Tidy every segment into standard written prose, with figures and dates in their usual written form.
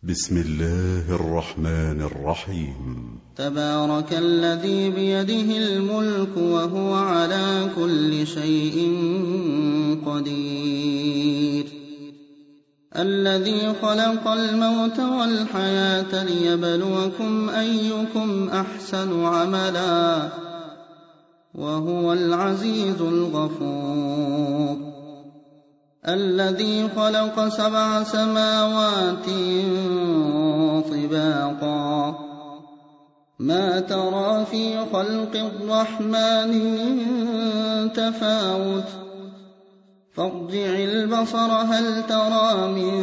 بسم الله الرحمن الرحيم. تبارك الذي بيده الملك وهو على كل شيء قدير، الذي خلق الموت والحياة ليبلوكم أيكم أحسن عملا وهو العزيز الغفور، الذي خلق 7 سماوات طباقا، ما ترى في خلق الرحمن من تفاوت، فارجع البصر هل ترى من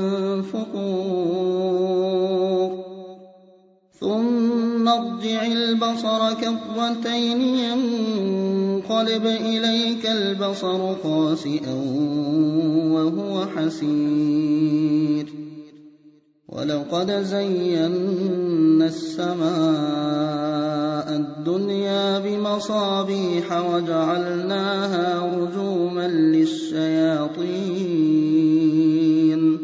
فطور، ثم ارجع البصر كرتين ينقلب إليك البصر خاسئا وهو حسير، ولقد زينا السماء الدنيا بمصابيح وجعلناها رجوما للشياطين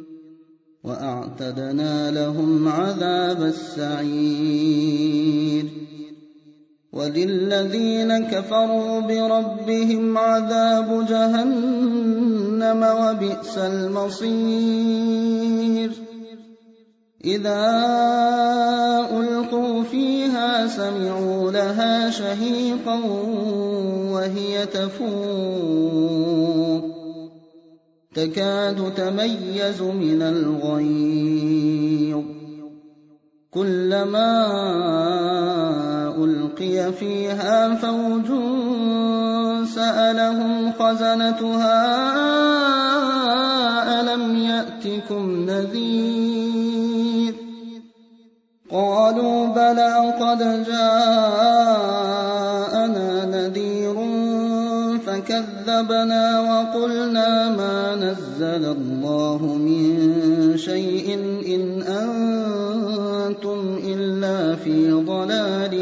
وأعتدنا لهم عذاب السعير، وللذين كفروا بربهم عذاب جهنم وبئس المصير، إذا ألقوا فيها سمعوا لها شهيقا وهي تفور، تكاد تميز من الغيظ، كلما ألقي فيها فوج سألهم خزنتها ألم يأتكم نذير، قالوا بلى قد جاءنا نذير فكذبنا وقلنا ما نزل الله من شيء إن أنتم إلا في ضلال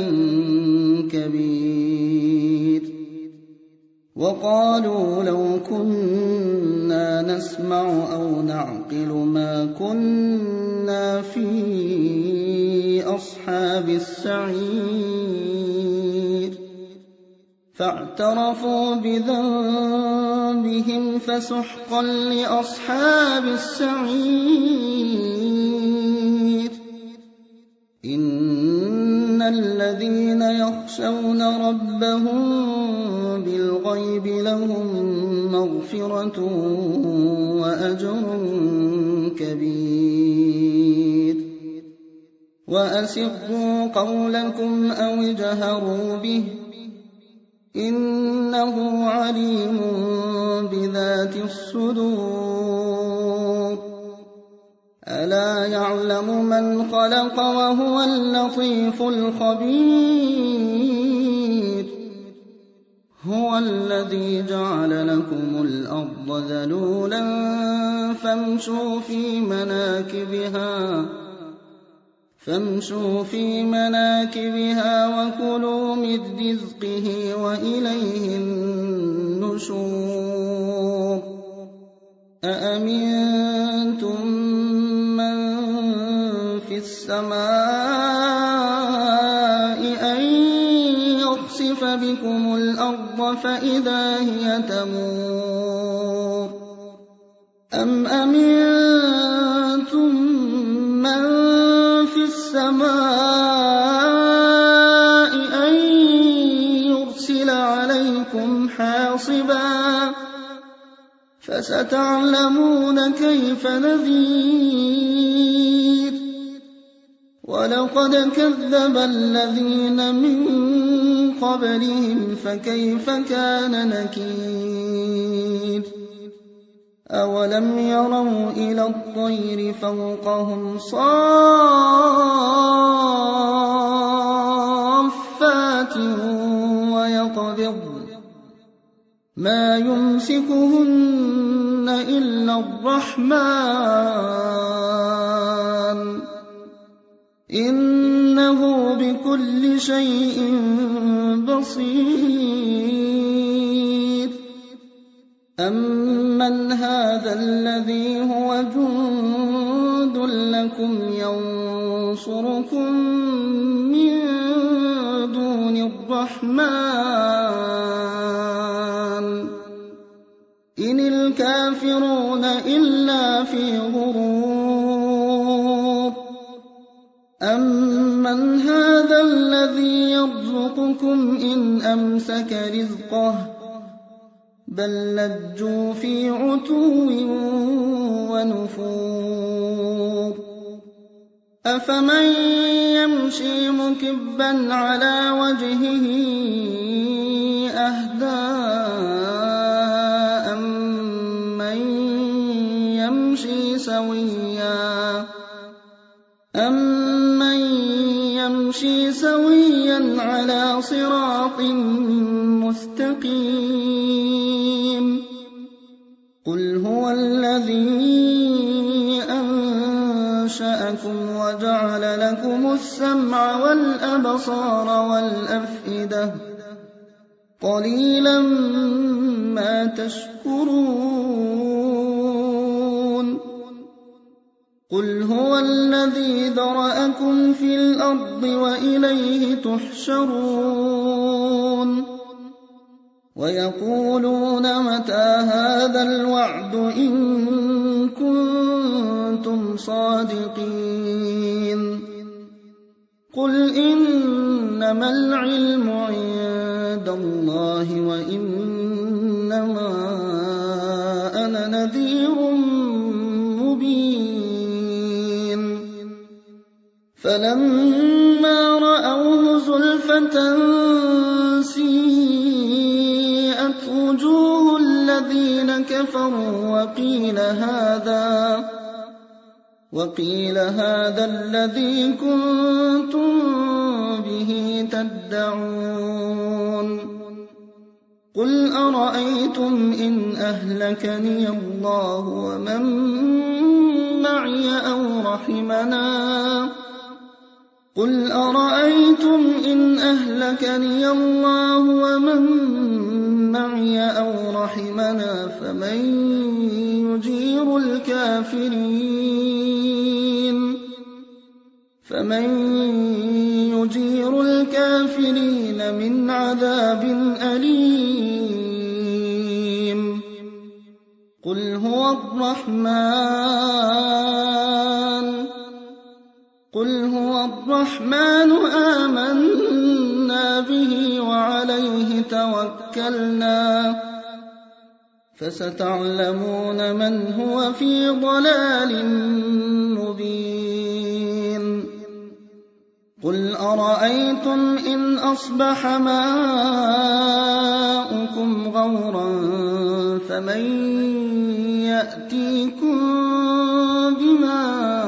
كبير، وقالوا لو كنا نسمع أو نعقل ما كنا في أصحاب السعير، فاعترفوا بذنبهم فسحقا لأصحاب السعير، إن الذين يخشون ربهم بالغيب لهم مغفرة وأجر كبير، وأسروا قولكم أو اجهروا به إنه عليم بذات الصدور، ألا يعلم من خلق وهو اللطيف الخبير، هو الذي جعل لكم الأرض ذلولا فامشوا في مناكبها وكلوا من رزقه وإليه النشور، أأمنتم من في السماء أن يخسف بكم الأرض فإذا هي تمور، أم أمنتم من في السماء أن يرسل عليكم حاصبا، فستعلمون كيف نذير، ولقد كذب الذين من قبلهم فكيف كان نكير، أولم يروا إلى الطير فوقهم صافات ويقبضن ما يمسكهن إلا الرحمن إنه بكل شيء بصير، أمن هذا الذي هو جند لكم ينصركم من دون الرحمن إن الكافرون إلا في غرور أمن هذا الذي يرزقكم إن أمسك رزقه بل لجوا في عتو ونفور أفمن يمشي مكبا على وجهه أهدى أمن يمشي سويا على صراط مستقيم قل هو الذي أنشأكم وجعل لكم السمع والأبصار والأفئدة قليلا ما تشكرون قل هو الذي ذرأكم في الأرض وإليه تحشرون ويقولون متى هذا الوعد إن كنتم صادقين قل إنما العلم عند الله وإنما أنا نذير مبين فلما رأوه زلفة سيئت وجوه الذين كفروا وقيل هذا الذي كنتم به تدعون قل أرأيتم إن أهلكني الله ومن معي أو رحمنا قل أرأيتم إن أهلكني الله ومن معي أو رحمنا فمن يجير الكافرين من عذاب أليم قل هو الرحمن آمنا به وعليه توكلنا فستعلمون من هو في ضلال مبين قل أرأيتم إن أصبح ماؤكم غورا فمن يأتيكم بماء